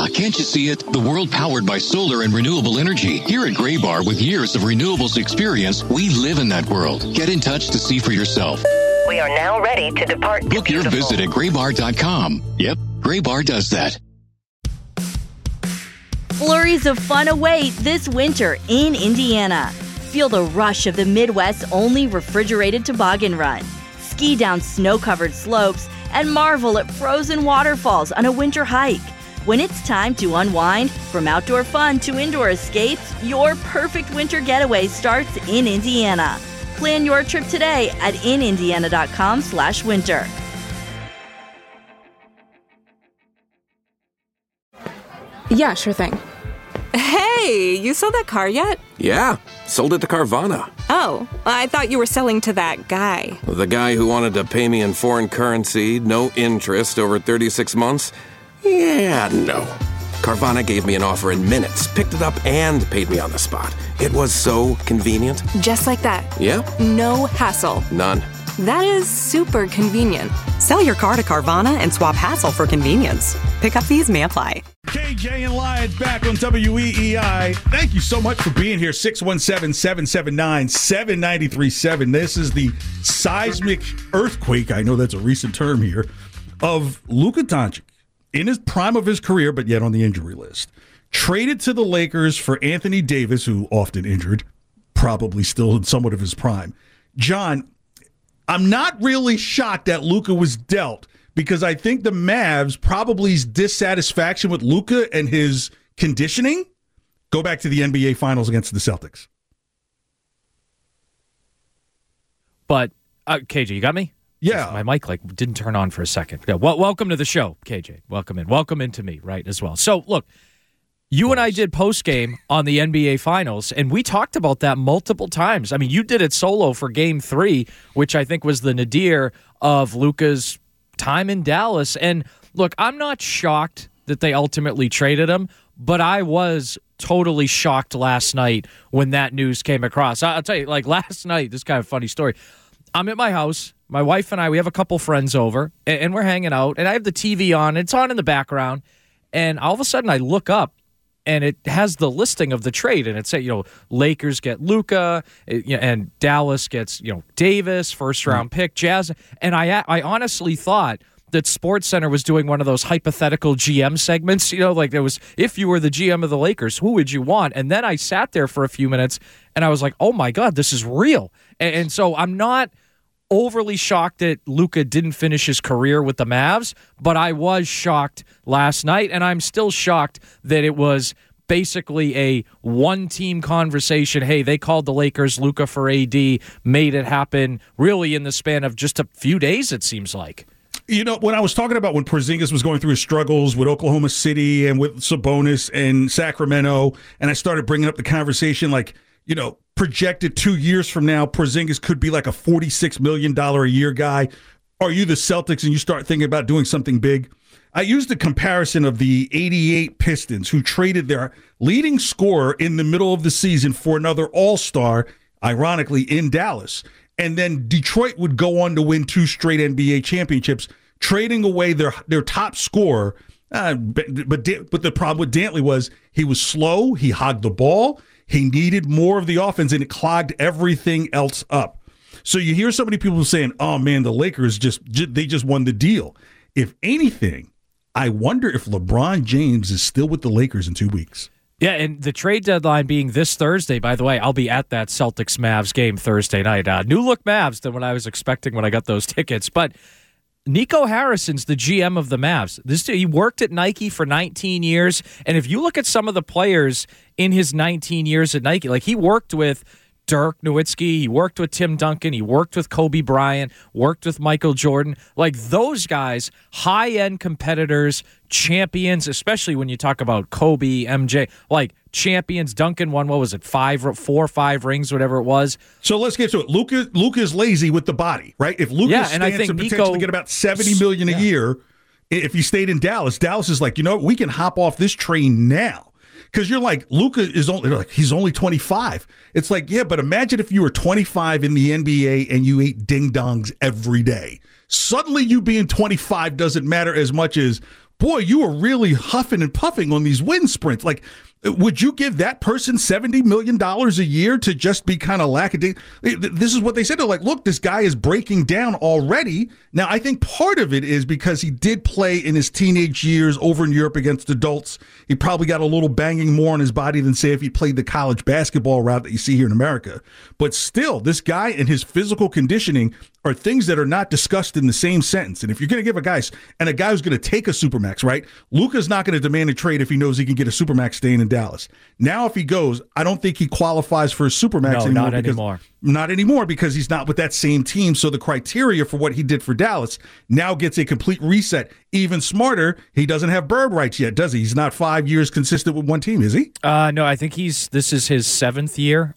can't you see it? The world powered by solar and renewable energy. Here at Graybar, with years of renewables experience, we live in that world. Get in touch to see for yourself. We are now ready to depart. Book your visit at graybar.com. Yep, Graybar does that. Flurries of fun await this winter in Indiana. Feel the rush of the Midwest's only refrigerated toboggan run. Ski down snow-covered slopes and marvel at frozen waterfalls on a winter hike. When it's time to unwind, from outdoor fun to indoor escapes, your perfect winter getaway starts in Indiana. Plan your trip today at inindiana.com/winter. Yeah, sure thing. Hey, you sold that car yet? Yeah, sold it to Carvana. Oh, I thought you were selling to that guy. The guy who wanted to pay me in foreign currency, no interest, over 36 months? Yeah, no. Carvana gave me an offer in minutes, picked it up, and paid me on the spot. It was so convenient. Just like that. Yep. No hassle. None. That is super convenient. Sell your car to Carvana and swap hassle for convenience. Pickup fees may apply. KJ and Lyons back on WEEI. Thank you so much for being here. 617-779-7937. This is the seismic earthquake, I know that's a recent term here, of Luka Doncic in his prime of his career, but yet on the injury list. Traded to the Lakers for Anthony Davis, who often injured, probably still in somewhat of his prime. John, I'm not really shocked that Luka was dealt, because I think the Mavs probably dissatisfaction with Luka and his conditioning go back to the NBA Finals against the Celtics. But, KJ, you got me? Yeah. My mic didn't turn on for a second. Yeah, welcome to the show, KJ. Welcome in. Welcome into me, right, as well. So, look, you and I did post-game on the NBA Finals, and we talked about that multiple times. I mean, you did it solo for Game 3, which I think was the nadir of Luka's time in Dallas. And, look, I'm not shocked that they ultimately traded him, but I was totally shocked last night when that news came across. I'll tell you, last night, this is kind of a funny story. I'm at my house. My wife and I, we have a couple friends over, and we're hanging out, and I have the TV on. It's on in the background, and all of a sudden I look up, and it has the listing of the trade, and it said, Lakers get Luka, and Dallas gets, Davis, first-round pick, Jazz. And I honestly thought that SportsCenter was doing one of those hypothetical GM segments, like there was, if you were the GM of the Lakers, who would you want? And then I sat there for a few minutes, and I was like, oh, my God, this is real. And so I'm not overly shocked that Luka didn't finish his career with the Mavs, but I was shocked last night, and I'm still shocked that it was basically a one-team conversation. Hey, they called the Lakers, Luka for AD, made it happen really in the span of just a few days, it seems like. When I was talking about when Porzingis was going through his struggles with Oklahoma City and with Sabonis and Sacramento, and I started bringing up the conversation projected 2 years from now, Porzingis could be like a $46 million a year guy. Are you the Celtics and you start thinking about doing something big? I used the comparison of the 88 Pistons who traded their leading scorer in the middle of the season for another all-star, ironically, in Dallas. And then Detroit would go on to win 2 straight NBA championships, trading away their top scorer. But the problem with Dantley was he was slow, he hogged the ball, he needed more of the offense, and it clogged everything else up. So you hear so many people saying, oh, man, the Lakers just won the deal. If anything, I wonder if LeBron James is still with the Lakers in 2 weeks. Yeah, and the trade deadline being this Thursday, by the way, I'll be at that Celtics-Mavs game Thursday night. New look Mavs than what I was expecting when I got those tickets. But Nico Harrison's the GM of the Mavs. He worked at Nike for 19 years, and if you look at some of the players in his 19 years at Nike, he worked with Dirk Nowitzki, he worked with Tim Duncan, he worked with Kobe Bryant, worked with Michael Jordan. Those guys, high-end competitors, champions, especially when you talk about Kobe, MJ, champions. Duncan won, 4 or 5 rings, whatever it was. So let's get to it. Luka is lazy with the body, right? If Luka stands to potentially get about $70 million a year, if he stayed in Dallas, Dallas is we can hop off this train now. Because you're Luka is he's only 25. It's but imagine if you were 25 in the NBA and you ate ding-dongs every day. Suddenly you being 25 doesn't matter as much as boy, you were really huffing and puffing on these wind sprints. Like, would you give that person $70 million a year to just be kind of lackadaisical? This is what they said. They're like, look, this guy is breaking down already. Now, I think part of it is because he did play in his teenage years over in Europe against adults. He probably got a little banging more on his body than, say, if he played the college basketball route that you see here in America. But still, this guy and his physical conditioning are things that are not discussed in the same sentence. And if you're going to give a guy who's going to take a Supermax, right? Luka's not going to demand a trade if he knows he can get a Supermax staying in Dallas. Now, if he goes, I don't think he qualifies for a Supermax anymore. Not anymore because he's not with that same team. So the criteria for what he did for Dallas now gets a complete reset. Even smarter, he doesn't have bird rights yet, does he? He's not 5 years consistent with one team, is he? No, I think this is his 7th year.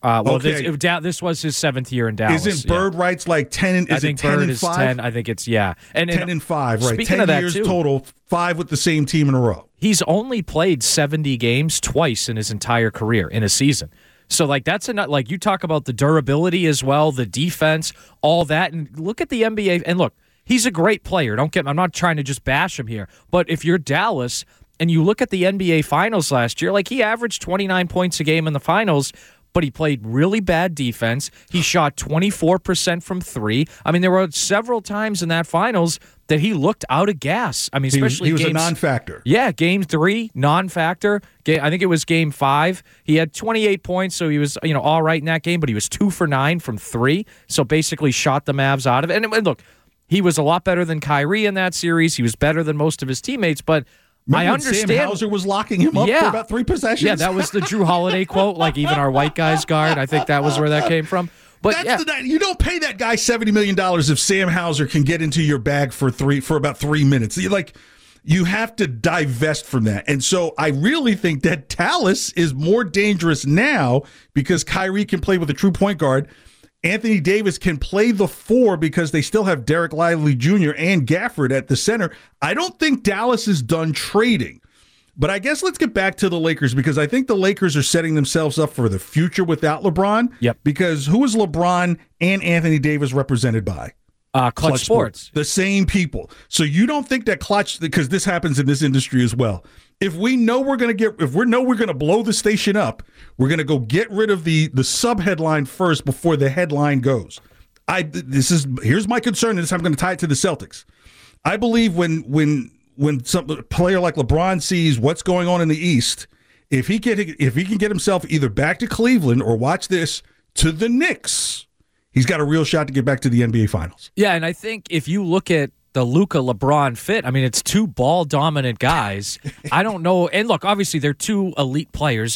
This was his 7th year in Dallas. Isn't bird rights like 10? I think 10 and 5? 10. I think it's 10 and 5, right? 10 years total, 5 with the same team in a row. He's only played 70 games twice in his entire career in a season. So, that's like you talk about the durability as well, the defense, all that. And look at the NBA. And look, he's a great player. I'm not trying to just bash him here. But if you're Dallas and you look at the NBA Finals last year, he averaged 29 points a game in the Finals, but he played really bad defense. He shot 24% from 3. I mean, there were several times in that Finals that he looked out of gas. I mean, especially he was a non-factor. Yeah, Game 3, non-factor. I think it was Game 5. He had 28 points, so he was all right in that game, but he was 2 for 9 from 3, so basically shot the Mavs out of it. And look, he was a lot better than Kyrie in that series. He was better than most of his teammates, but remember I understand. Sam Hauser was locking him up for about 3 possessions? Yeah, that was the Drew Holiday quote, even our white guys guard. I think that was where that came from. But you don't pay that guy $70 million if Sam Hauser can get into your bag for about 3 minutes. You have to divest from that. And so I really think that Dallas is more dangerous now because Kyrie can play with a true point guard. Anthony Davis can play the 4 because they still have Derek Lively Jr. and Gafford at the center. I don't think Dallas is done trading. But I guess let's get back to the Lakers because I think the Lakers are setting themselves up for the future without LeBron. Yep. Because who is LeBron and Anthony Davis represented by? Clutch Sports. The same people. So you don't think that Clutch, because this happens in this industry as well. If we know we're going to blow the station up, we're going to go get rid of the sub headline first before the headline goes. Here's my concern, and this I'm going to tie it to the Celtics. I believe when some player like LeBron sees what's going on in the East, if he can get himself either back to Cleveland or watch this to the Knicks, he's got a real shot to get back to the NBA Finals. Yeah, and I think if you look at the Luka LeBron fit, I mean, it's 2 ball dominant guys. I don't know. And look, obviously they're 2 elite players.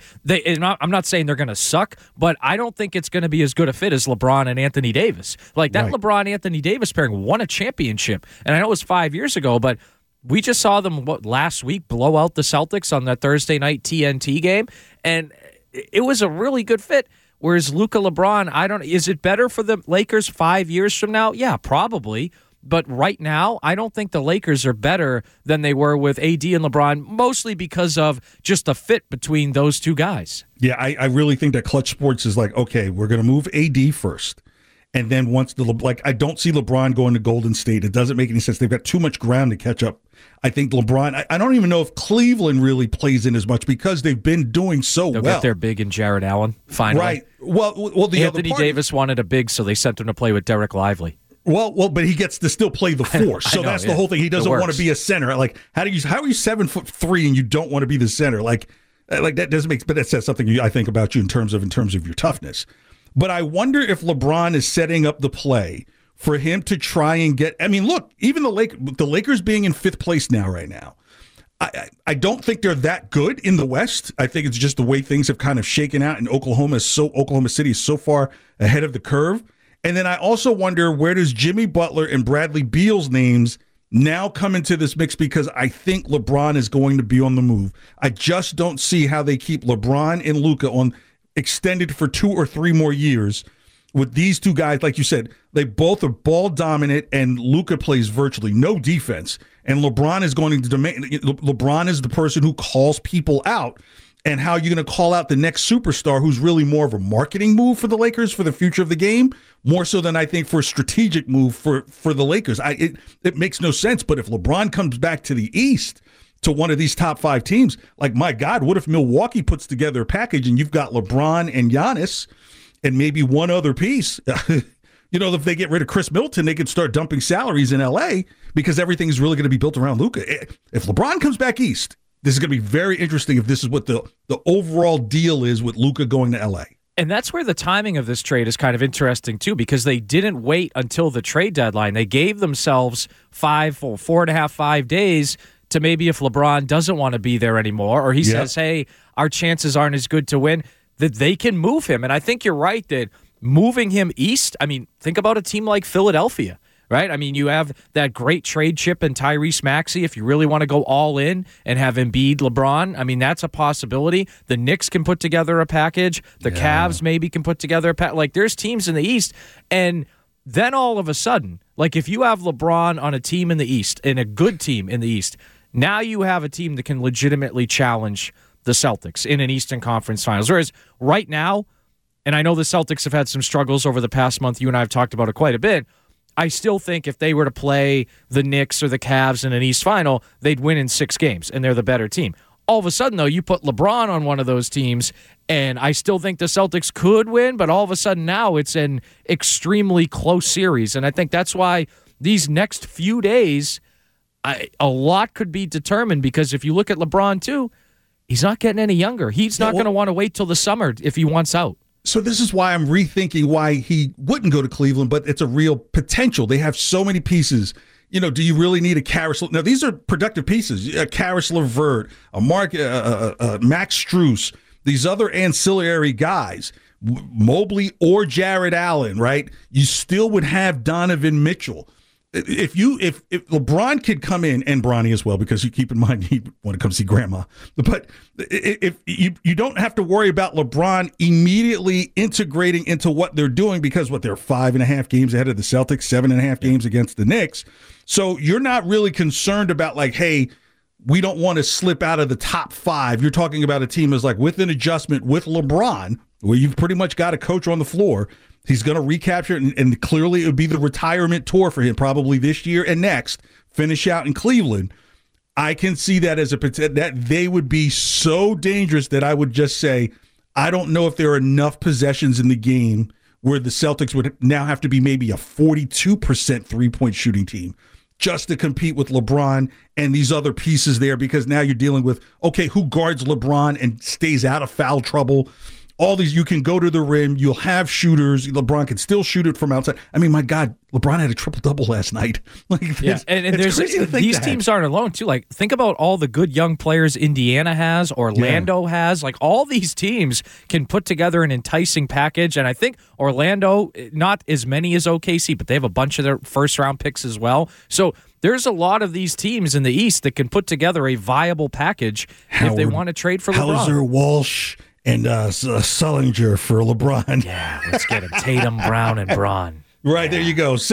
I'm not saying they're going to suck, but I don't think it's going to be as good a fit as LeBron and Anthony Davis. That right. LeBron Anthony Davis pairing won a championship. And I know it was 5 years ago, but we just saw them last week blow out the Celtics on that Thursday night TNT game, and it was a really good fit. Whereas Luka LeBron, is it better for the Lakers 5 years from now? Yeah, probably. But right now, I don't think the Lakers are better than they were with AD and LeBron, mostly because of just the fit between those 2 guys. Yeah, I really think that Clutch Sports is okay, we're going to move AD first. And then once I don't see LeBron going to Golden State. It doesn't make any sense. They've got too much ground to catch up. I think LeBron, I don't even know if Cleveland really plays in as much because they've been doing so They'll well. Get their big in Jared Allen, finally. Right. Well, the Anthony Davis wanted a big, so they sent him to play with Derek Lively. Well, but he gets to still play the 4. So that's the whole thing. He doesn't want to be a center. How are you 7'3" and you don't want to be the center? That doesn't make. But that says something I think about you in terms of your toughness. But I wonder if LeBron is setting up the play for him to try and get. I mean, look, even the Lakers being in 5th place now, right now. I don't think they're that good in the West. I think it's just the way things have kind of shaken out, and Oklahoma City is so far ahead of the curve. And then I also wonder, where does Jimmy Butler and Bradley Beal's names now come into this mix, because I think LeBron is going to be on the move. I just don't see how they keep LeBron and Luka on extended for 2 or 3 more years with these 2 guys. Like you said, they both are ball dominant, and Luka plays virtually no defense. And LeBron is going to demand. LeBron is the person who calls people out. and how you're going to call out the next superstar who's really more of a marketing move for the Lakers for the future of the game, more so than I think for a strategic move for the Lakers. It makes no sense. But if LeBron comes back to the East, to one of these top 5 teams, like, my God, what if Milwaukee puts together a package and you've got LeBron and Giannis and maybe one other piece? If they get rid of Chris Middleton, they could start dumping salaries in L.A. because everything's really going to be built around Luka. If LeBron comes back East, this is going to be very interesting if this is what the overall deal is with Luka going to L.A. And that's where the timing of this trade is kind of interesting, too, because they didn't wait until the trade deadline. They gave themselves 4.5 days to maybe if LeBron doesn't want to be there anymore, or he says, hey, our chances aren't as good to win, that they can move him. And I think you're right that moving him east, I mean, think about a team like Philadelphia, right? I mean, you have that great trade chip in Tyrese Maxey. If you really want to go all in and have Embiid, LeBron, I mean, that's a possibility. The Knicks can put together a package. The Cavs maybe can put together a package. Like, there's teams in the East, and then all of a sudden, like, if you have LeBron on a team in the East, and a good team in the East, now you have a team that can legitimately challenge the Celtics in an Eastern Conference Finals. Whereas right now, and I know the Celtics have had some struggles over the past month, you and I have talked about it quite a bit, I still think if they were to play the Knicks or the Cavs in an East Final, they'd win in 6 games, and they're the better team. All of a sudden, though, you put LeBron on one of those teams, and I still think the Celtics could win, but all of a sudden now it's an extremely close series, and I think that's why these next few days, a lot could be determined, because if you look at LeBron, too, he's not getting any younger. He's not going to want to wait till the summer if he wants out. So this is why I'm rethinking why he wouldn't go to Cleveland, but it's a real potential. They have so many pieces. Do you really need a Karis? Now, these are productive pieces. A Karis LeVert, a Max Strus, these other ancillary guys, Mobley or Jared Allen, right? You still would have Donovan Mitchell. If LeBron could come in, and Bronny as well, because you keep in mind he want to come see grandma, but if you don't have to worry about LeBron immediately integrating into what they're doing, because they're 5.5 games ahead of the Celtics, 7.5 games against the Knicks. So you're not really concerned about like, hey, we don't want to slip out of the top 5. You're talking about a team that's like with an adjustment with LeBron, where you've pretty much got a coach on the floor. He's going to recapture it, and clearly it would be the retirement tour for him probably this year and next, finish out in Cleveland. I can see that as that they would be so dangerous that I would just say, I don't know if there are enough possessions in the game where the Celtics would now have to be maybe a 42% three-point shooting team just to compete with LeBron and these other pieces there, because now you're dealing with, okay, who guards LeBron and stays out of foul trouble? All these, you can go to the rim, you'll have shooters. LeBron can still shoot it from outside. I mean, my God, LeBron had a triple-double last night. And there's these teams aren't alone, too. Like, think about all the good young players Indiana has, Orlando has. Like, all these teams can put together an enticing package. And I think Orlando, not as many as OKC, but they have a bunch of their first-round picks as well. So there's a lot of these teams in the East that can put together a viable package if they want to trade for LeBron. Hauser, Walsh, and Sullinger for LeBron. Yeah, let's get him. Tatum, Brown, and Braun. Right, there you go.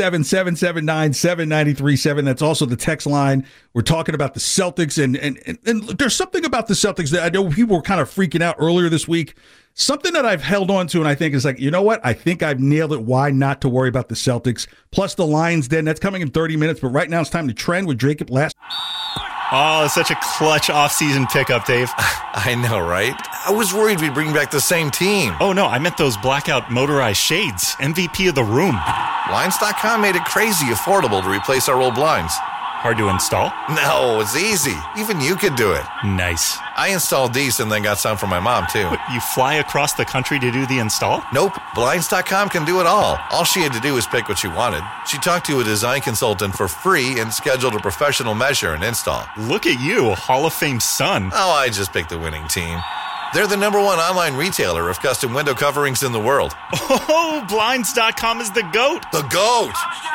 617-779-7937. That's also the text line. We're talking about the Celtics, and there's something about the Celtics that I know people were kind of freaking out earlier this week. Something that I've held on to, and I think is like, you know what? I think I've nailed it. Why not to worry about the Celtics? Plus the Lions Den. That's coming in 30 minutes, but right now it's time to trend with Jacob Last. Oh, it's such a clutch off-season pickup, Dave. I know, right? I was worried we'd bring back the same team. Oh, no, I meant those blackout motorized shades. MVP of the room. Blinds.com made it crazy affordable to replace our old blinds. Hard to install? No, it's easy. Even you could do it. Nice. I installed these and then got some for my mom, too. What, you fly across the country to do the install? Nope. Blinds.com can do it all. All she had to do was pick what she wanted. She talked to a design consultant for free and scheduled a professional measure and install. Look at you, Hall of Fame son. Oh, I just picked the winning team. They're the #1 online retailer of custom window coverings in the world. Oh, Blinds.com is the GOAT. The GOAT!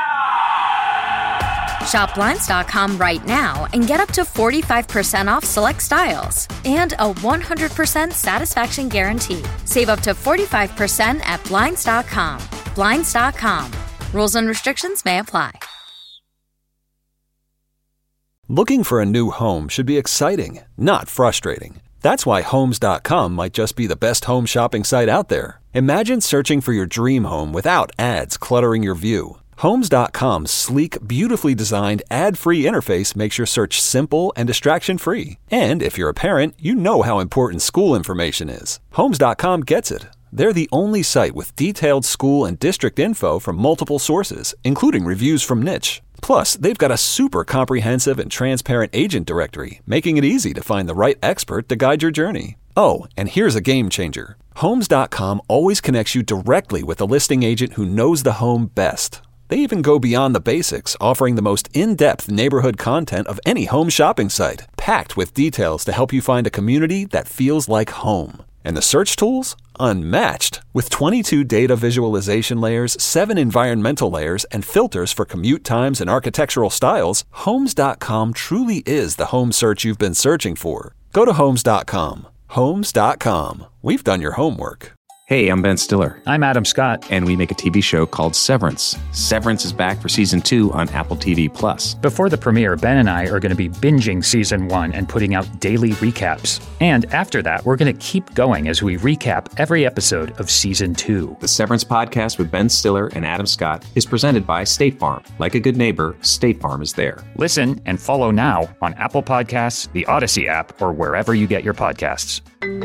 Shop Blinds.com right now and get up to 45% off select styles and a 100% satisfaction guarantee. Save up to 45% at Blinds.com. Blinds.com. Rules and restrictions may apply. Looking for a new home should be exciting, not frustrating. That's why Homes.com might just be the best home shopping site out there. Imagine searching for your dream home without ads cluttering your view. Homes.com's sleek, beautifully designed, ad-free interface makes your search simple and distraction-free. And if you're a parent, you know how important school information is. Homes.com gets it. They're the only site with detailed school and district info from multiple sources, including reviews from Niche. Plus, they've got a super comprehensive and transparent agent directory, making it easy to find the right expert to guide your journey. Oh, and here's a game changer. Homes.com always connects you directly with a listing agent who knows the home best. They even go beyond the basics, offering the most in-depth neighborhood content of any home shopping site, packed with details to help you find a community that feels like home. And the search tools? Unmatched. With 22 data visualization layers, 7 environmental layers, and filters for commute times and architectural styles, Homes.com truly is the home search you've been searching for. Go to Homes.com. Homes.com. We've done your homework. Hey, I'm Ben Stiller. I'm Adam Scott, and we make a TV show called Severance. Severance is back for Season 2 on Apple TV+. Before the premiere, Ben and I are going to be binging Season 1 and putting out daily recaps. And after that, we're going to keep going as we recap every episode of Season 2. The Severance podcast with Ben Stiller and Adam Scott is presented by State Farm. Like a good neighbor, State Farm is there. Listen and follow now on Apple Podcasts, the Odyssey app, or wherever you get your podcasts.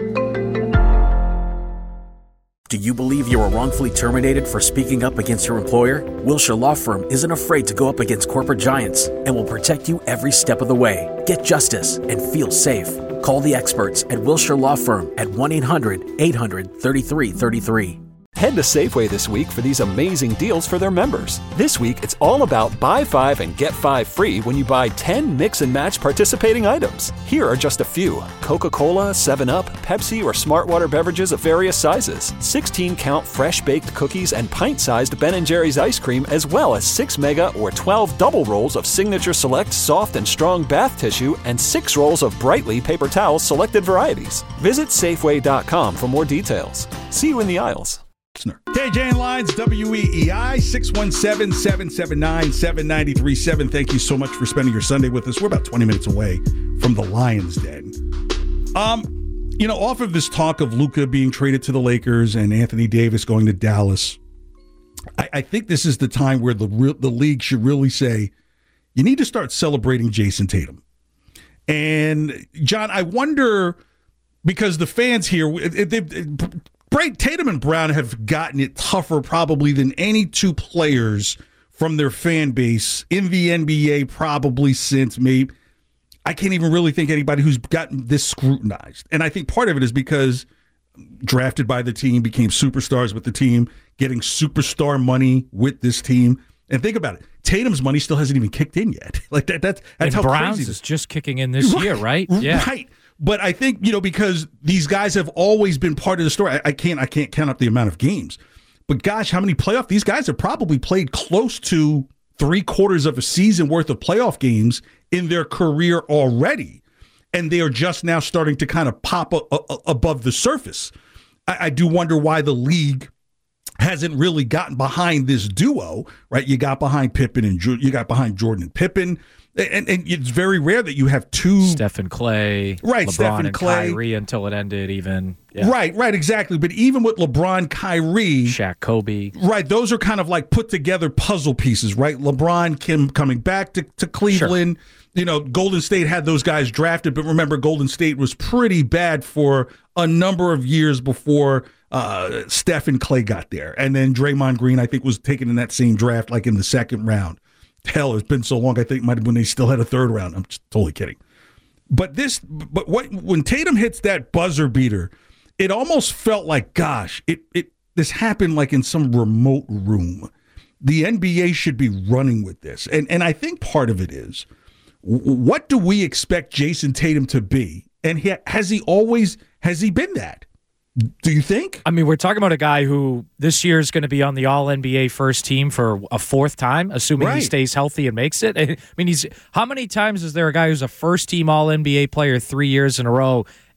Do you believe you were wrongfully terminated for speaking up against your employer? Wilshire Law Firm isn't afraid to go up against corporate giants and will protect you every step of the way. Get justice and feel safe. Call the experts at Wilshire Law Firm at 1-800-800-3333. Head to Safeway this week for these amazing deals for their members. This week, it's all about buy 5 and get 5 free when you buy 10 mix and match participating items. Here are just a few: Coca-Cola, 7-Up, Pepsi, or Smartwater beverages of various sizes, 16-count fresh-baked cookies, and pint-sized Ben & Jerry's ice cream, as well as 6 mega or 12 double rolls of Signature Select soft and strong bath tissue and 6 rolls of Brightly paper towels selected varieties. Visit Safeway.com for more details. See you in the aisles. KJ and Lines, WEEI, 617-779-7937. Thank you so much for spending your Sunday with us. We're about 20 minutes away from the Lions' Den. Off of this talk of Luka being traded to the Lakers and Anthony Davis going to Dallas, I think this is the time where the league should really say, you need to start celebrating Jason Tatum. And, John, I wonder, because the fans here, Tatum and Brown have gotten it tougher probably than any two players from their fan base in the NBA probably since maybe, I can't even really think anybody who's gotten this scrutinized. And I think part of it is because drafted by the team, became superstars with the team, getting superstar money with this team. And think about it. Tatum's money still hasn't even kicked in yet. That's how Browns crazy is just kicking in this year, right? Yeah. Right. But I think, because these guys have always been part of the story. I can't count up the amount of games. But gosh, how many playoff? These guys have probably played close to 3/4 of a season worth of playoff games in their career already. And they are just now starting to kind of pop above the surface. I do wonder why the league hasn't really gotten behind this duo, right? You got behind Pippen and you got behind Jordan and Pippen. And it's very rare that you have two. Steph and Clay. Right, LeBron Steph and Clay. Kyrie until it ended even. Yeah. Right, exactly. But even with LeBron, Kyrie. Shaq, Kobe. Right, those are kind of like put together puzzle pieces, right? LeBron, Kim coming back to Cleveland. Sure. Golden State had those guys drafted, but remember, Golden State was pretty bad for a number of years before Steph and Clay got there. And then Draymond Green, I think, was taken in that same draft, like in the second round. Hell, it's been so long, I think it might have been when they still had a third round. I'm just totally kidding. But when Tatum hits that buzzer beater, it almost felt like, gosh, this happened like in some remote room. The NBA should be running with this. And I think part of it is, what do we expect Jason Tatum to be? And has he been that? Do you think? I mean, we're talking about a guy who this year is going to be on the All-NBA first team for a fourth time, assuming he stays healthy and makes it. I mean, how many times is there a guy who's a first-team All-NBA player 3 years in a row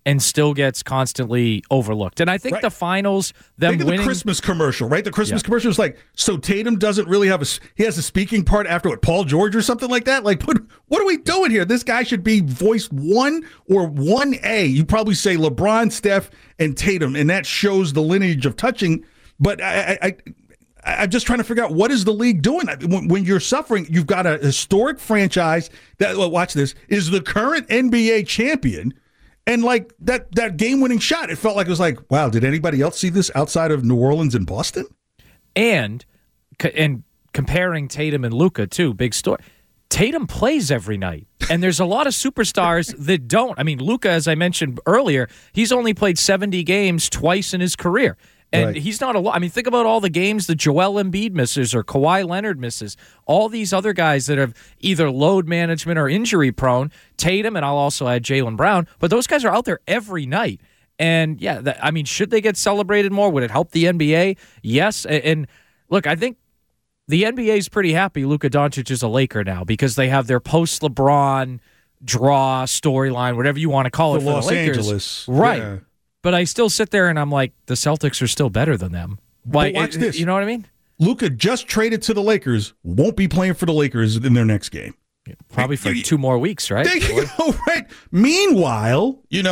and still gets constantly overlooked. And I think the finals, them Think of winning the Christmas commercial, right? The Christmas commercial is like, so Tatum doesn't really have he has a speaking part after Paul George or something like that? Like, what are we doing here? This guy should be voice 1 or 1A. You probably say LeBron, Steph, and Tatum, and that shows the lineage of touching. But I'm just trying to figure out, what is the league doing? When you're suffering, you've got a historic franchise that, watch this, is the current NBA champion. And like that game-winning shot, it felt like it was like, wow, did anybody else see this outside of New Orleans and Boston? And comparing Tatum and Luka, too, big story. Tatum plays every night, and there's a lot of superstars that don't. I mean, Luka, as I mentioned earlier, he's only played 70 games twice in his career. And he's not a lot. I mean, think about all the games that Joel Embiid misses or Kawhi Leonard misses. All these other guys that have either load management or injury prone. Tatum, and I'll also add Jaylen Brown. But those guys are out there every night. And, I mean, should they get celebrated more? Would it help the NBA? Yes. And look, I think the NBA is pretty happy Luka Doncic is a Laker now because they have their post-LeBron draw storyline, whatever you want to call it, for Los the Lakers. Angeles. Right. Yeah. But I still sit there and I'm like, the Celtics are still better than them. Like, but watch this. You know what I mean? Luka just traded to the Lakers, won't be playing for the Lakers in their next game. Probably for 2 more weeks, right? There you go, right? Meanwhile, the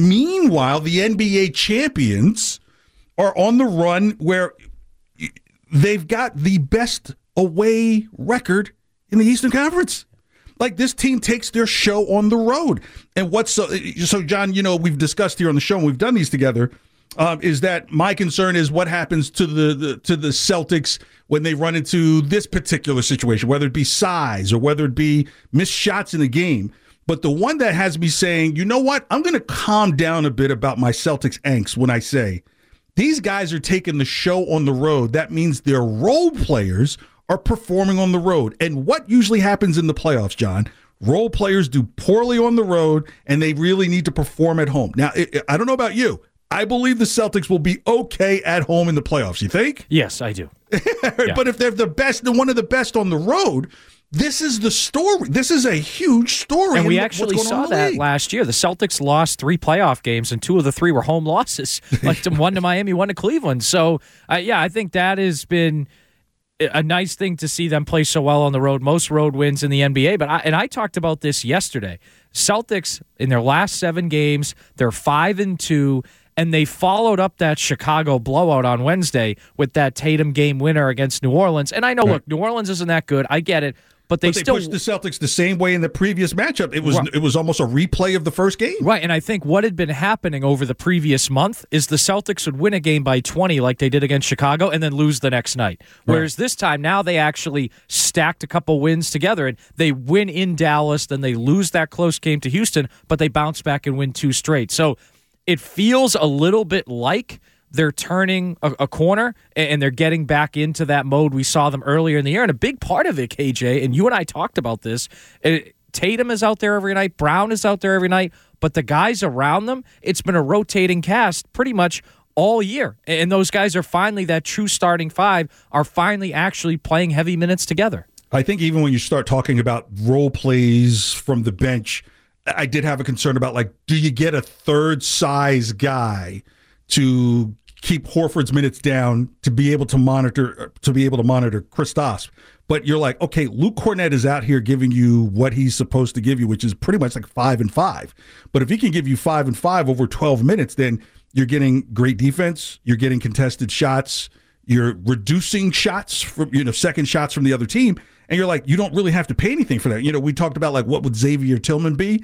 NBA champions are on the run where they've got the best away record in the Eastern Conference. Like, this team takes their show on the road. And so John, we've discussed here on the show, and we've done these together, is that my concern is what happens to the Celtics when they run into this particular situation, whether it be size or whether it be missed shots in the game. But the one that has me saying, you know what, I'm going to calm down a bit about my Celtics angst when I say these guys are taking the show on the road. That means their role players are performing on the road. And what usually happens in the playoffs, John? Role players do poorly on the road, and they really need to perform at home. Now, I don't know about you. I believe the Celtics will be okay at home in the playoffs. You think? Yes, I do. Yeah. But if they're the best, one of the best on the road, this is the story. This is a huge story. And we actually saw that last year. The Celtics lost 3 playoff games, and 2 of the 3 were home losses. Like one to Miami, one to Cleveland. So, I think that has been a nice thing to see them play so well on the road. Most road wins in the NBA. But I talked about this yesterday. Celtics, in their last 7 games, they're 5-2. And they followed up that Chicago blowout on Wednesday with that Tatum game winner against New Orleans. And I know, look, New Orleans isn't that good. I get it. But they still pushed the Celtics the same way in the previous matchup. It was almost a replay of the first game. Right, and I think what had been happening over the previous month is the Celtics would win a game by 20 like they did against Chicago and then lose the next night. Whereas this time, now they actually stacked a couple wins together, and they win in Dallas, then they lose that close game to Houston, but they bounce back and win 2 straight. So it feels a little bit like they're turning a corner and they're getting back into that mode we saw them earlier in the year. And a big part of it, KJ, and you and I talked about this, Tatum is out there every night, Brown is out there every night, but the guys around them, it's been a rotating cast pretty much all year. And those guys are finally, that true starting 5, are finally actually playing heavy minutes together. I think even when you start talking about role plays from the bench, I did have a concern about, like, do you get a third size guy to keep Horford's minutes down to be able to monitor Kristaps? But you're like, okay, Luke Kornet is out here giving you what he's supposed to give you, which is pretty much like 5 and 5. But if he can give you 5 and 5 over 12 minutes, then you're getting great defense, you're getting contested shots, you're reducing shots from, second shots from the other team, and you're like, you don't really have to pay anything for that. We talked about, like, what would Xavier Tillman be?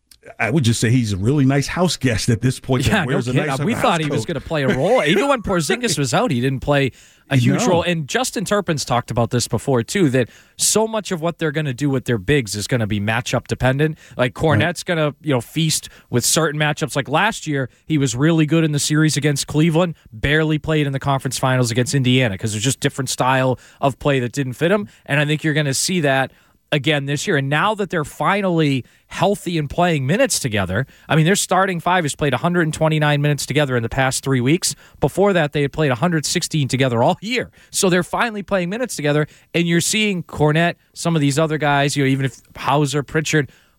I would just say he's a really nice house guest at this point. Yeah, no kidding. We thought he was going to play a role. Even when Porzingis was out, he didn't play a huge role. And Justin Turpin's talked about this before, too, that so much of what they're going to do with their bigs is going to be matchup dependent. Like, Kornet's going to, feast with certain matchups. Like last year, he was really good in the series against Cleveland, barely played in the conference finals against Indiana because there's just different style of play that didn't fit him. And I think you're going to see that again this year. And now that they're finally healthy and playing minutes together, I mean, their starting 5 has played 129 minutes together in the past 3 weeks. Before that, they had played 116 together all year. So they're finally playing minutes together, and you're seeing Kornet, some of these other guys, even if Hauser, Pritchard,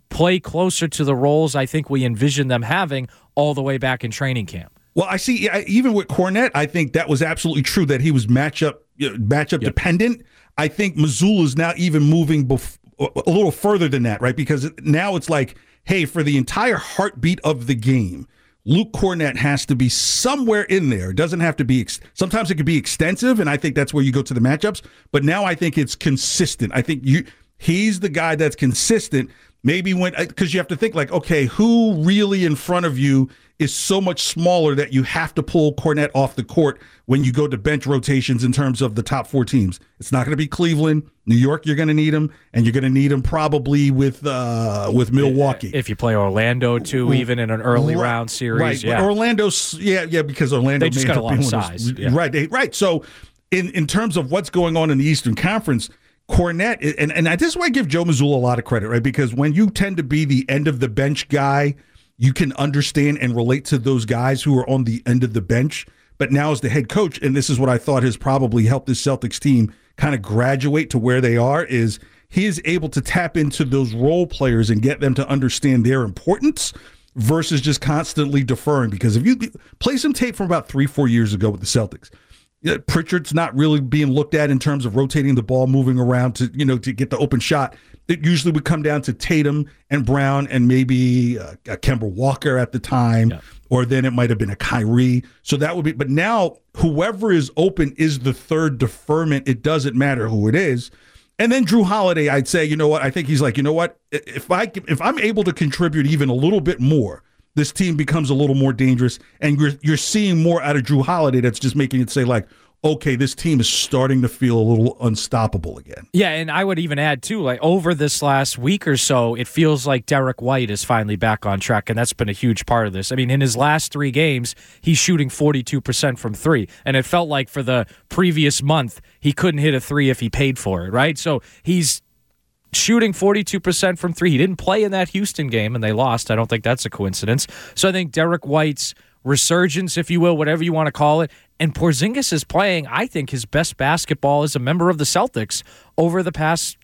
play closer to the roles I think we envisioned them having all the way back in training camp. Well, I see, even with Kornet, I think that was absolutely true that he was matchup dependent. I think Mazzulla is now even moving a little further than that, right? Because now it's like, hey, for the entire heartbeat of the game, Luke Kornet has to be somewhere in there. It doesn't have to be, sometimes it could be extensive, and I think that's where you go to the matchups. But now I think it's consistent. I think he's the guy that's consistent. Maybe because you have to think like, okay, who really in front of you is so much smaller that you have to pull Kornet off the court when you go to bench rotations in terms of the top 4 teams. It's not going to be Cleveland. New York, you're going to need him, and you're going to need him probably with Milwaukee. If you play Orlando, too, even in an early round series. Right, yeah. Orlando's, because Orlando they just got a lot of size. Right. So in terms of what's going on in the Eastern Conference, Kornet, and this is why I give Joe Mazzulla a lot of credit, right? Because when you tend to be the end of the bench guy, you can understand and relate to those guys who are on the end of the bench. But now as the head coach, and this is what I thought has probably helped this Celtics team kind of graduate to where they are, is he is able to tap into those role players and get them to understand their importance versus just constantly deferring. Because if you play some tape from about 3-4 years ago with the Celtics, Pritchard's not really being looked at in terms of rotating the ball, moving around to get the open shot. It usually would come down to Tatum and Brown and maybe a Kemba Walker at the time, or then it might have been a Kyrie. So that would be, but now whoever is open is the third deferment. It doesn't matter who it is. And then Drew Holiday, I'd say, you know what? I think he's like, you know what? If I'm able to contribute even a little bit more, this team becomes a little more dangerous, and you're seeing more out of Drew Holiday that's just making it say like, okay, this team is starting to feel a little unstoppable again. Yeah, and I would even add, too, like over this last week or so, it feels like Derek White is finally back on track, and that's been a huge part of this. I mean, in his last 3 games, he's shooting 42% from 3, and it felt like for the previous month, he couldn't hit a 3 if he paid for it, right? So he's shooting 42% from 3. He didn't play in that Houston game, and they lost. I don't think that's a coincidence. So I think Derek White's resurgence, if you will, whatever you want to call it, and Porzingis is playing, I think, his best basketball as a member of the Celtics over the past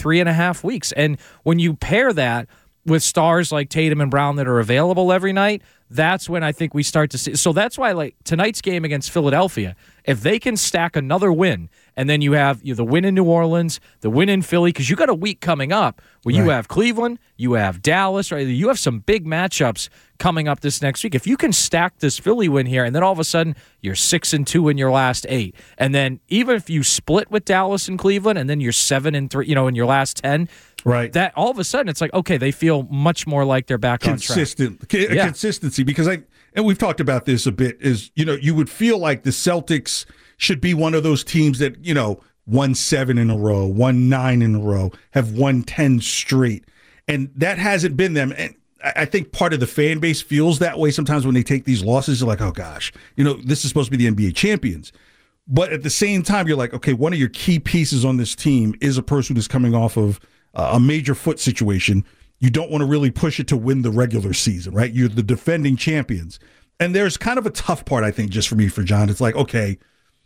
3.5 weeks. And when you pair that with stars like Tatum and Brown that are available every night, that's when I think we start to see. So that's why, like, tonight's game against Philadelphia, if they can stack another win, and then you have the win in New Orleans, the win in Philly, because you got a week coming up where you have Cleveland, you have Dallas, right? You have some big matchups coming up this next week. If you can stack this Philly win here, and then all of a sudden you're 6-2 in your last 8, and then even if you split with Dallas and Cleveland, and then you're 7-3, in your last 10. Right. That all of a sudden it's like, okay, they feel much more like they're back on track. Consistency, because and we've talked about this a bit, is, you would feel like the Celtics should be one of those teams that, won 7 in a row, won 9 in a row, have won 10 straight. And that hasn't been them. And I think part of the fan base feels that way sometimes when they take these losses. They're like, oh gosh, this is supposed to be the NBA champions. But at the same time, you're like, okay, one of your key pieces on this team is a person who's coming off of a major foot situation. You don't want to really push it to win the regular season, right? You're the defending champions. And there's kind of a tough part, I think, just for me, for John. It's like, okay,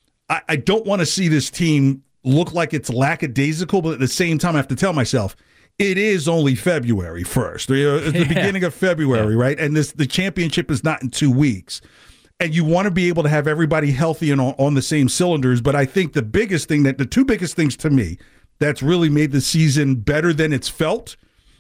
I don't want to see this team look like it's lackadaisical, but at the same time, I have to tell myself, it is only February 1st. It's the beginning of February, right? And the championship is not in 2 weeks. And you want to be able to have everybody healthy and on the same cylinders. But I think the two biggest things to me that's really made the season better than it's felt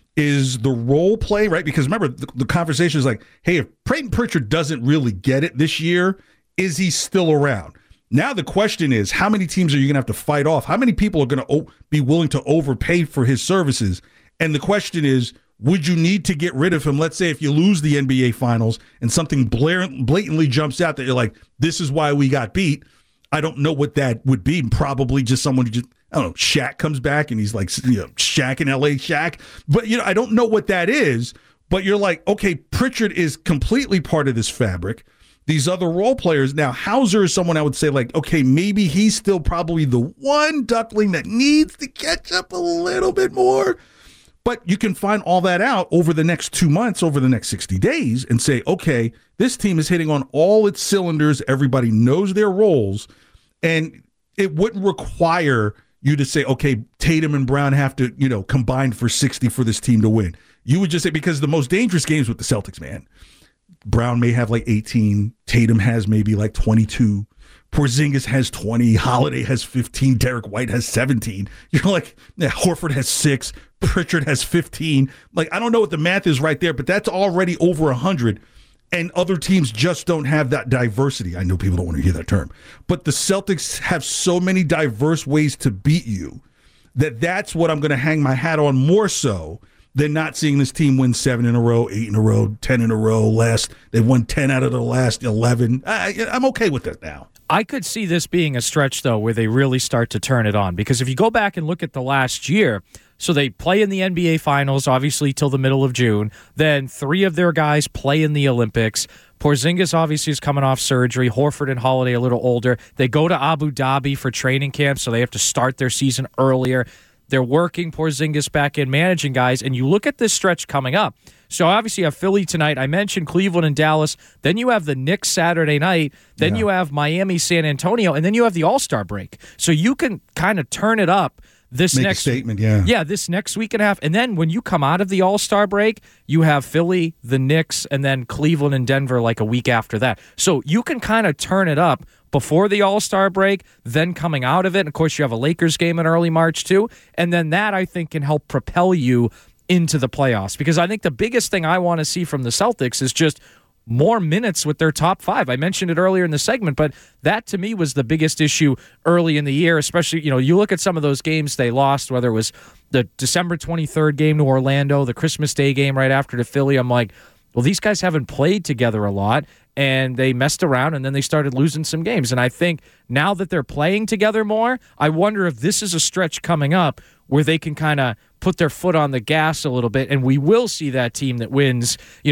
is the role play, right? Because remember, the conversation is like, hey, if Peyton Pritchard doesn't really get it this year, is he still around? Now the question is, how many teams are you going to have to fight off? How many people are going to be willing to overpay for his services? And the question is, would you need to get rid of him? Let's say if you lose the NBA Finals and something blatantly jumps out that you're like, this is why we got beat. I don't know what that would be. Probably just someone who just, I don't know, Shaq comes back and he's like, Shaq in LA Shaq. But, I don't know what that is. But you're like, okay, Pritchard is completely part of this fabric. These other role players. Now, Hauser is someone I would say, like, okay, maybe he's still probably the one duckling that needs to catch up a little bit more. But you can find all that out over the next 2 months, over the next 60 days, and say, okay, this team is hitting on all its cylinders. Everybody knows their roles. And it wouldn't require you to say, okay, Tatum and Brown have to, combine for 60 for this team to win. You would just say, because the most dangerous games with the Celtics, man, Brown may have like 18, Tatum has maybe like 22, Porzingis has 20, Holiday has 15, Derek White has 17. You're like, yeah, Horford has 6, Pritchard has 15. Like, I don't know what the math is right there, but that's already over 100. And other teams just don't have that diversity. I know people don't want to hear that term, but the Celtics have so many diverse ways to beat you that's what I'm going to hang my hat on more so than not seeing this team win 7 in a row, 8 in a row, 10 in a row. They've won 10 out of the last 11. I'm okay with that now. I could see this being a stretch, though, where they really start to turn it on. Because if you go back and look at the last year, so they play in the NBA Finals, obviously, till the middle of June. Then 3 of their guys play in the Olympics. Porzingis obviously is coming off surgery. Horford and Holiday a little older. They go to Abu Dhabi for training camp, so they have to start their season earlier. They're working Porzingis back in, managing guys, and you look at this stretch coming up. So obviously you have Philly tonight. I mentioned Cleveland and Dallas. Then you have the Knicks Saturday night. Then you have Miami, San Antonio, and then you have the All-Star break. So you can kind of turn it up this Make next a statement, yeah. Yeah, this next week and a half. And then when you come out of the All-Star break, you have Philly, the Knicks, and then Cleveland and Denver like a week after that. So you can kind of turn it up before the All-Star break, then coming out of it. And of course, you have a Lakers game in early March too. And then that, I think, can help propel you into the playoffs. Because I think the biggest thing I want to see from the Celtics is just more minutes with their top 5. I mentioned it earlier in the segment, but that to me was the biggest issue early in the year, especially, you look at some of those games they lost, whether it was the December 23rd game to Orlando, the Christmas Day game right after to Philly. I'm like, well, these guys haven't played together a lot, and they messed around, and then they started losing some games. And I think now that they're playing together more, I wonder if this is a stretch coming up where they can kind of put their foot on the gas a little bit, and we will see that team that wins,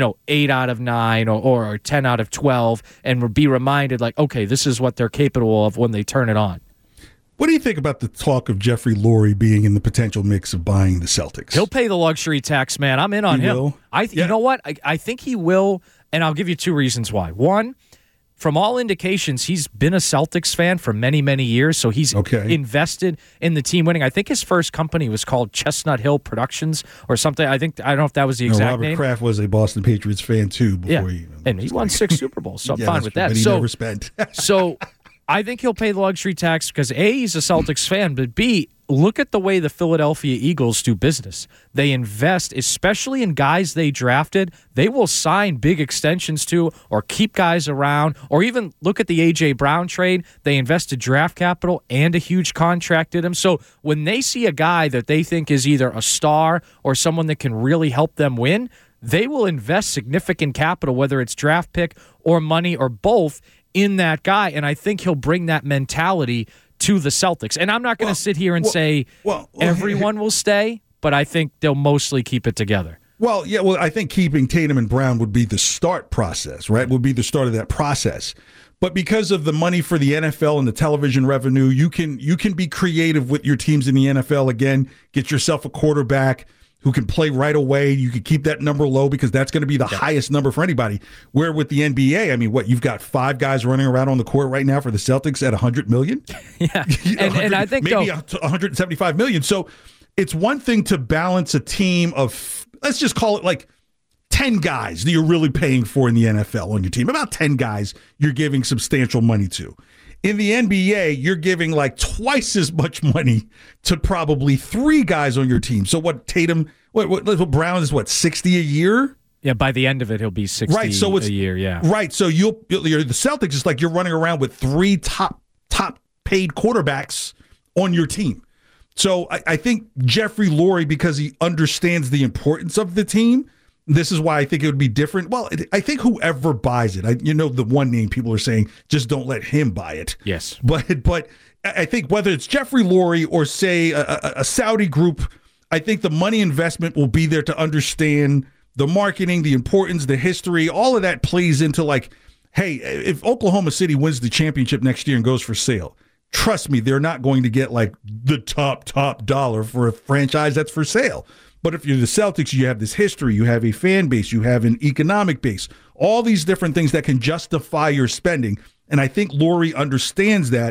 8 out of 9 or 10 out of 12, and be reminded, like, okay, this is what they're capable of when they turn it on. What do you think about the talk of Jeffrey Lurie being in the potential mix of buying the Celtics? He'll pay the luxury tax, man. I'm in on him. Will? You know what? I think he will, and I'll give you 2 reasons why. One, from all indications, he's been a Celtics fan for many, many years, so he's invested in the team winning. I think his first company was called Chestnut Hill Productions or something. I don't know if that was the exact name. Robert Kraft was a Boston Patriots fan, too. And he won 6 Super Bowls, so I'm fine with that. But he never spent. So I think he'll pay the luxury tax because, A, he's a Celtics fan, but B, look at the way the Philadelphia Eagles do business. They invest, especially in guys they drafted. They will sign big extensions to or keep guys around, or even look at the A.J. Brown trade. They invested draft capital and a huge contract in him. So when they see a guy that they think is either a star or someone that can really help them win, they will invest significant capital, whether it's draft pick or money or both, in that guy. And I think he'll bring that mentality to the Celtics. And I'm not going to sit here and say everyone will stay, but I think they'll mostly keep it together. Well, I think keeping Tatum and Brown would be the start process, right? Would be the start of that process. But because of the money for the NFL and the television revenue, you can be creative with your teams in the NFL again, get yourself a quarterback who can play right away. You can keep that number low because that's going to be the highest number for anybody. Where with the NBA, I mean, you've got 5 guys running around on the court right now for the Celtics at $100 million? Yeah, and I think maybe $175 million. So it's one thing to balance a team of, let's just call it like 10 guys that you're really paying for in the NFL on your team. About 10 guys you're giving substantial money to. In the NBA, you're giving like twice as much money to probably 3 guys on your team. So Tatum, Brown is 60 a year? Yeah, by the end of it, he'll be 60 a year, yeah. Right, so the Celtics is like you're running around with 3 top paid quarterbacks on your team. So I think Jeffrey Lurie, because he understands the importance of the team, this is why I think it would be different. Well, I think whoever buys it, the one name people are saying, just don't let him buy it. Yes. But I think whether it's Jeffrey Lurie or, say, a Saudi group, I think the money investment will be there to understand the marketing, the importance, the history. All of that plays into like, hey, if Oklahoma City wins the championship next year and goes for sale, trust me, they're not going to get like the top dollar for a franchise that's for sale. But if you're the Celtics, you have this history, you have a fan base, you have an economic base, all these different things that can justify your spending. And I think Lurie understands that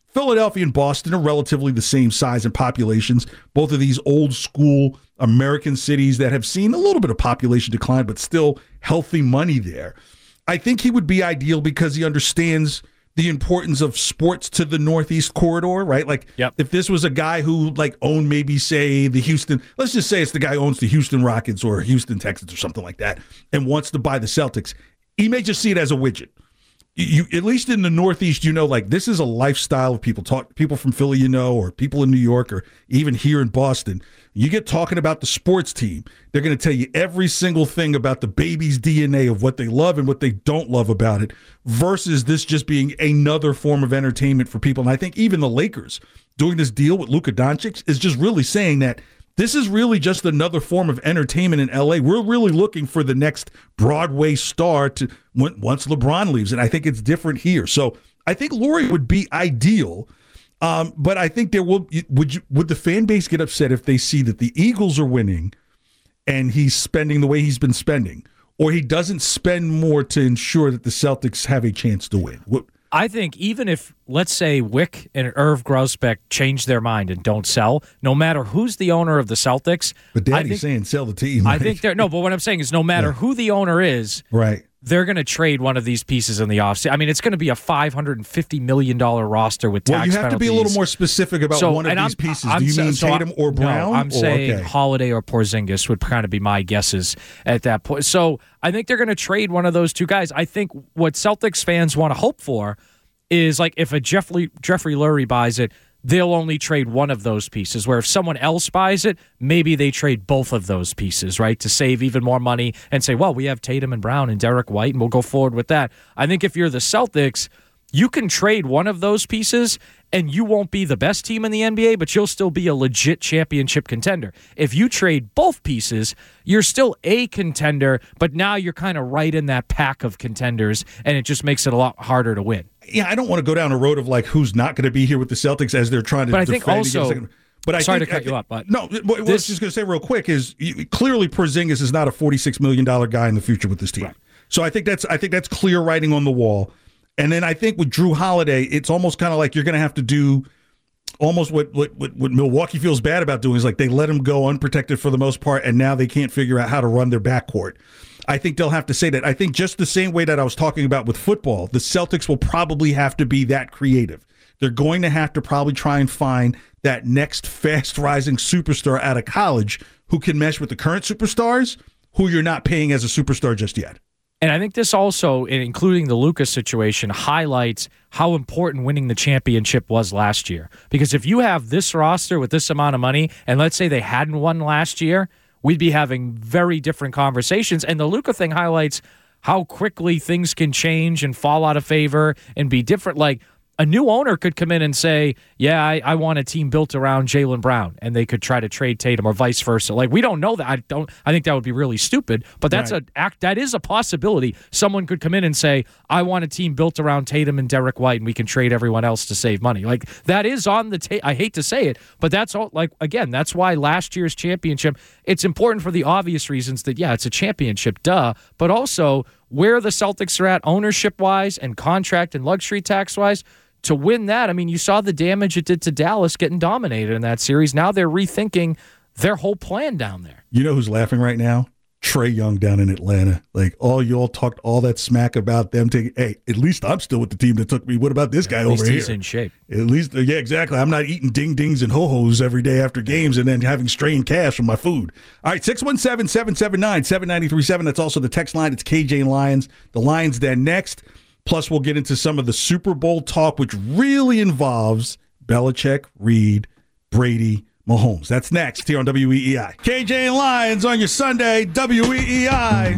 Philadelphia and Boston are relatively the same size and populations. Both of these old school American cities that have seen a little bit of population decline, but still healthy money there. I think he would be ideal because he understands the importance of sports to the Northeast corridor, right? Like, if this was a guy who owned maybe, say, the Houston, let's just say it's the guy who owns the Houston Rockets or Houston Texans or something like that, and wants to buy the Celtics, he may just see it as a widget. You, at least in the Northeast, this is a lifestyle of people from Philly, or people in New York, or even here in Boston. You get talking about the sports team, they're going to tell you every single thing about the baby's DNA of what they love and what they don't love about it, versus this just being another form of entertainment for people. And I think even the Lakers doing this deal with Luka Doncic is just really saying that this is really just another form of entertainment in LA. We're really looking for the next Broadway star to once LeBron leaves, and I think it's different here. So I think Lurie would be ideal, but I think there would the fan base get upset if they see that the Eagles are winning and he's spending the way he's been spending, or he doesn't spend more to ensure that the Celtics have a chance to win? I think even if, let's say, Wick and Irv Grousbeck change their mind and don't sell, no matter who's the owner of the Celtics. But Daddy's saying sell the team. I think but what I'm saying is no matter who the owner is, right, they're going to trade one of these pieces in the offseason. I mean, it's going to be a $550 million roster with tax penalties. You have to be a little more specific about one of these pieces. Do you mean Tatum or Brown? No, I'm saying Holiday or Porzingis would kind of be my guesses at that point. So I think they're going to trade one of those two guys. I think what Celtics fans want to hope for is if a Jeffrey Lurie buys it, they'll only trade one of those pieces, where if someone else buys it, maybe they trade both of those pieces, right, to save even more money and say, well, we have Tatum and Brown and Derek White, and we'll go forward with that. I think if you're the Celtics, you can trade one of those pieces, and you won't be the best team in the NBA, but you'll still be a legit championship contender. If you trade both pieces, you're still a contender, but now you're kind of right in that pack of contenders, and it just makes it a lot harder to win. Yeah, I don't want to go down a road of who's not going to be here with the Celtics as they're trying to defend. But I think also, sorry to cut you up, but no, what I was just going to say real quick is clearly Porzingis is not a $46 million guy in the future with this team. Right. So I think that's clear writing on the wall. And then I think with Drew Holiday, it's almost kind of like you're going to have to do almost what Milwaukee feels bad about doing is they let him go unprotected for the most part, and now they can't figure out how to run their backcourt. I think they'll have to say that. I think just the same way that I was talking about with football, the Celtics will probably have to be that creative. They're going to have to probably try and find that next fast-rising superstar out of college who can mesh with the current superstars who you're not paying as a superstar just yet. And I think this also, including the Luka situation, highlights how important winning the championship was last year. Because if you have this roster with this amount of money, and let's say they hadn't won last year, we'd be having very different conversations. And the Luka thing highlights how quickly things can change and fall out of favor and be different. A new owner could come in and say, yeah, I want a team built around Jaylen Brown, and they could try to trade Tatum or vice versa. We don't know that. I think that would be really stupid, but that is a possibility. Someone could come in and say, I want a team built around Tatum and Derek White, and we can trade everyone else to save money. That is on the table. I hate to say it, but that's all. Again, that's why last year's championship, it's important for the obvious reasons that, yeah, it's a championship, duh, but also where the Celtics are at ownership-wise and contract and luxury tax-wise. To win that, I mean, you saw the damage it did to Dallas getting dominated in that series. Now they're rethinking their whole plan down there. You know who's laughing right now? Trae Young down in Atlanta. All y'all talked all that smack about them taking, hey, at least I'm still with the team that took me. What about this guy over here? At least he's in shape. At least, yeah, exactly. I'm not eating ding-dings and ho-hos every day after games and then having strained cash from my food. All right, 617-779-7937. That's also the text line. It's KJ and Lions. The Lions then next. Plus, we'll get into some of the Super Bowl talk, which really involves Belichick, Reed, Brady, Mahomes. That's next here on WEEI. KJ and Lions on your Sunday, WEEI.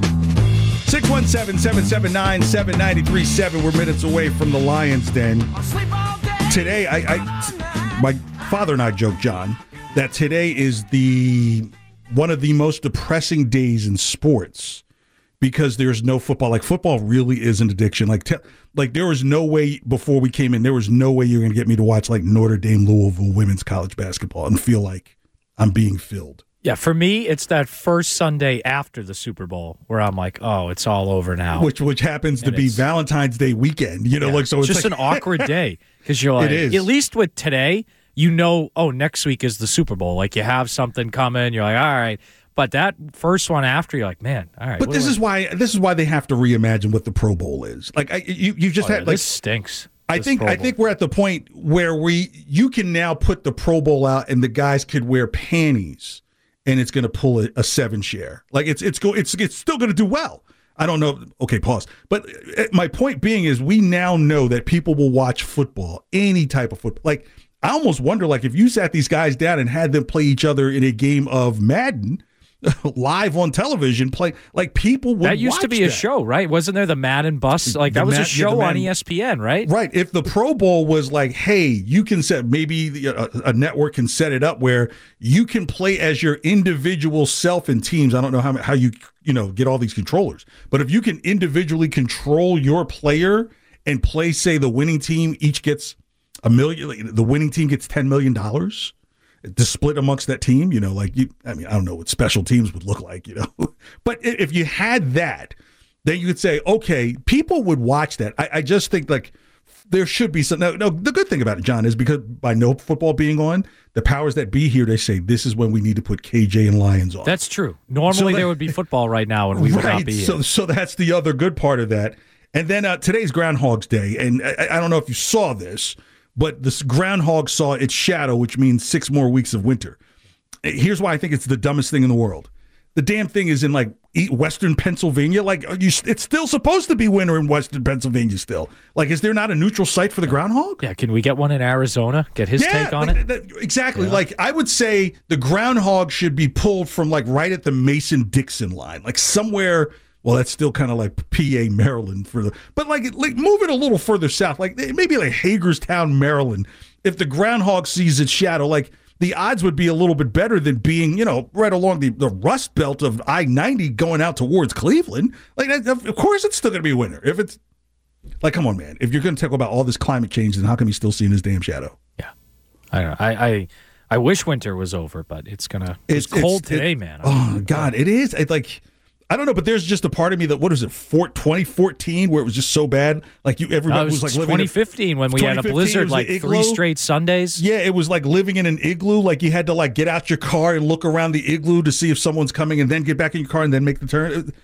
617-779-7937. We're minutes away from the Lions Den. Today, my father and I joke, John, that today is one of the most depressing days in sports. Because there's no football. Football really is an addiction. There was no way before we came in, there was no way you were going to get me to watch Notre Dame, Louisville women's college basketball and feel like I'm being filled. Yeah, for me, it's that first Sunday after the Super Bowl where I'm like, oh, it's all over now. Which happens to be Valentine's Day weekend. So it's just like, an awkward day because you're like, it is. At least with today, next week is the Super Bowl. Like you have something coming. You're like, all right. But that first one after, you're like, man, all right. But this is why they have to reimagine what the Pro Bowl is. Like you just had like this stinks. I think we're at the point where you can now put the Pro Bowl out and the guys could wear panties and it's going to pull a 7 share. Like it's still going to do well. I don't know. Okay, pause. But my point being is we now know that people will watch football, any type of football. Like I almost wonder, like if you sat these guys down and had them play each other in a game of Madden live on television, people would. That used to be a show, right? Wasn't there the Madden bus? Like that was a show on ESPN, right? Right. If the Pro Bowl was like, hey, you can set maybe a network can set it up where you can play as your individual self in teams. I don't know how you get all these controllers, but if you can individually control your player and play, say the winning team each gets $1 million, the winning team gets $10 million. To split amongst that team, I don't know what special teams would look like, But if you had that, then you could say, okay, people would watch that. I just think there should be some. No, the good thing about it, John, is because by no football being on, the powers that be here, they say this is when we need to put KJ and Lions on. That's true. Normally there would be football right now, and we would not be here. So that's the other good part of that. And then today's Groundhog's Day, and I don't know if you saw this. But this groundhog saw its shadow, which means 6 more weeks of winter. Here's why I think it's the dumbest thing in the world. The damn thing is in Western Pennsylvania. It's still supposed to be winter in Western Pennsylvania still. Is there not a neutral site for the groundhog? Yeah, can we get one in Arizona? Get his take on it? Exactly. Yeah. I would say the groundhog should be pulled from right at the Mason-Dixon line. Somewhere. Well, that's still kind of like PA, Maryland but move it a little further south, maybe Hagerstown, Maryland. If the groundhog sees its shadow, the odds would be a little bit better than being, right along the Rust Belt of I-90 going out towards Cleveland. Of course, it's still going to be winter. If it's come on, man. If you're going to talk about all this climate change, then how come he's still seeing his damn shadow? Yeah, I don't know. I wish winter was over, but it's cold today, man. Oh God, it is. I don't know, but there's just a part of me that, 2014, where it was just so bad? Everybody was living 2015 when we had a blizzard, 3 straight Sundays. Yeah, it was like living in an igloo. You had to get out your car and look around the igloo to see if someone's coming and then get back in your car and then make the turn.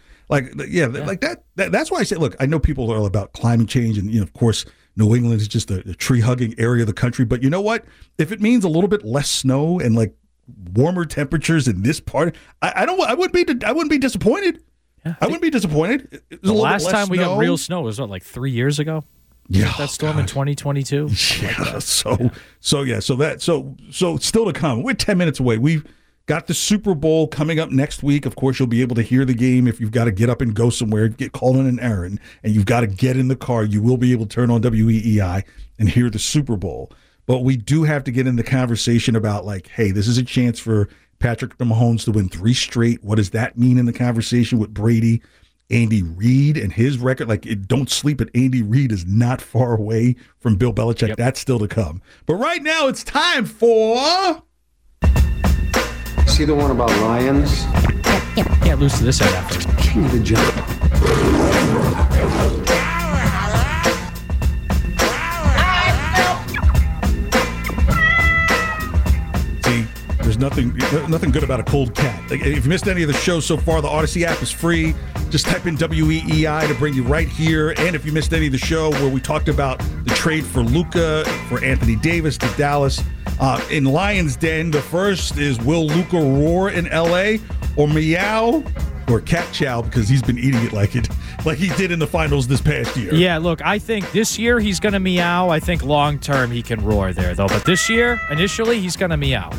That's why I say, look, I know people are all about climate change and, of course, New England is just a tree-hugging area of the country. But you know what? If it means a little bit less snow and, warmer temperatures in this part, I wouldn't be disappointed. Yeah, I wouldn't be disappoined. The last time we got real snow was 3 years ago? Yeah, that storm in 2022. Yeah, so still to come. We're 10 minutes away. We've got the Super Bowl coming up next week. Of course, you'll be able to hear the game if you've got to get up and go somewhere, get called on an errand, and you've got to get in the car. You will be able to turn on WEEI and hear the Super Bowl. But we do have to get in the conversation about hey, this is a chance for Patrick Mahomes to win 3 straight. What does that mean in the conversation with Brady? Andy Reid and his record, don't sleep at Andy Reid is not far away from Bill Belichick. Yep. That's still to come. But right now it's time for... See the one about lions? Can't lose to this head after. King of the jungle. There's nothing good about a cold cat. If you missed any of the shows so far, the Odyssey app is free. Just type in WEEI to bring you right here. And if you missed any of the show where we talked about the trade for Luka, for Anthony Davis to Dallas, in Lions Den, the first is, will Luka roar in L.A. or meow or cat chow, because he's been eating it like he did in the finals this past year. Yeah, look, I think this year he's going to meow. I think long term he can roar there, though. But this year, initially, he's going to meow.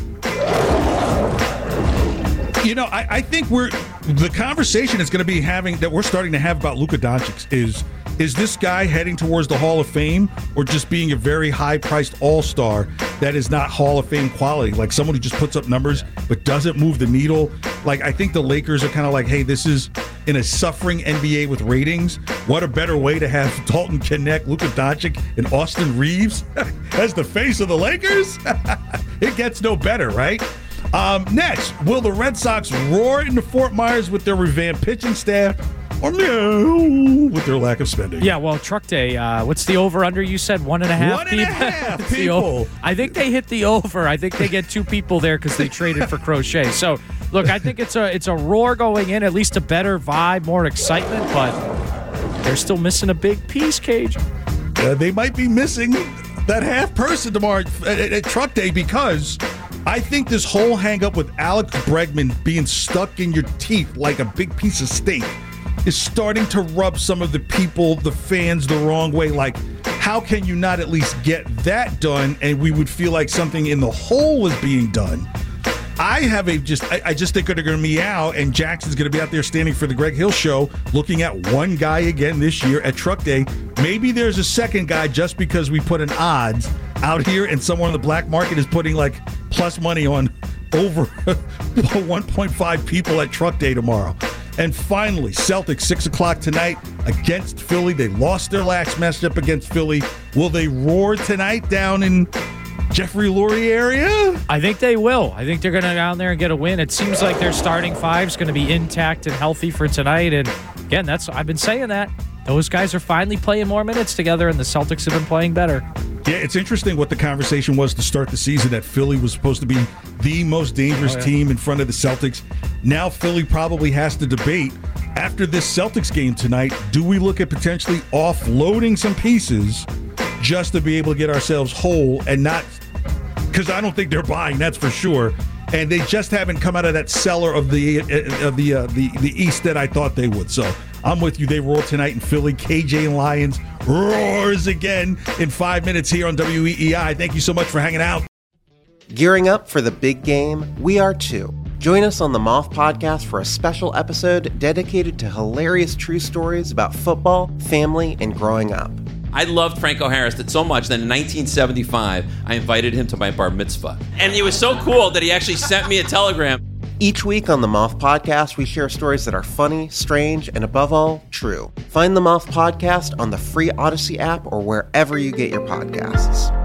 I think the conversation is going to be that we're starting to have about Luka Doncic is this guy heading towards the Hall of Fame or just being a very high-priced all-star that is not Hall of Fame quality, someone who just puts up numbers but doesn't move the needle. I think the Lakers are kind of hey, this is in a suffering NBA with ratings. What a better way to have Dalton Knecht, Luka Doncic, and Austin Reeves as the face of the Lakers? It gets no better, right? Next, will the Red Sox roar into Fort Myers with their revamped pitching staff, or meow with their lack of spending? Yeah, well, Truck Day, what's the over-under you said? 1.5 people? I think they hit the over. I think they get 2 people there because they traded for Crochet. So, look, I think it's a roar going in, at least a better vibe, more excitement, but they're still missing a big piece, Cage. They might be missing that half person tomorrow at Truck Day, because I think this whole hang-up with Alex Bregman being stuck in your teeth like a big piece of steak is starting to rub some of the people, the fans, the wrong way. Like, how can you not at least get that done and we would feel like something in the whole is being done? I just think they're going to meow, and Jackson's going to be out there standing for the Greg Hill Show looking at one guy again this year at Truck Day. Maybe there's a second guy just because we put an odds out here and someone on the black market is putting like plus money on over 1.5 people at Truck Day tomorrow. And finally, Celtics, 6 o'clock tonight against Philly. They lost their last matchup against Philly. Will they roar tonight down in Jeffrey Lurie area? I think they will. I think they're going to go down there and get a win. It seems like their starting five is going to be intact and healthy for tonight. And again, I've been saying that. Those guys are finally playing more minutes together, and the Celtics have been playing better. Yeah, it's interesting what the conversation was to start the season, that Philly was supposed to be the most dangerous team in front of the Celtics. Now Philly probably has to debate, after this Celtics game tonight, do we look at potentially offloading some pieces just to be able to get ourselves whole, and not, because I don't think they're buying, that's for sure. And they just haven't come out of that cellar of the East that I thought they would. So I'm with you. They roar tonight in Philly. KJ and Lions roars again in 5 minutes here on WEEI. Thank you so much for hanging out. Gearing up for the big game? We are too. Join us on the Moth Podcast for a special episode dedicated to hilarious true stories about football, family, and growing up. I loved Franco Harris so much that in 1975, I invited him to my bar mitzvah. And it was so cool that he actually sent me a telegram. Each week on the Moth Podcast, we share stories that are funny, strange, and above all, true. Find the Moth Podcast on the free Odyssey app or wherever you get your podcasts.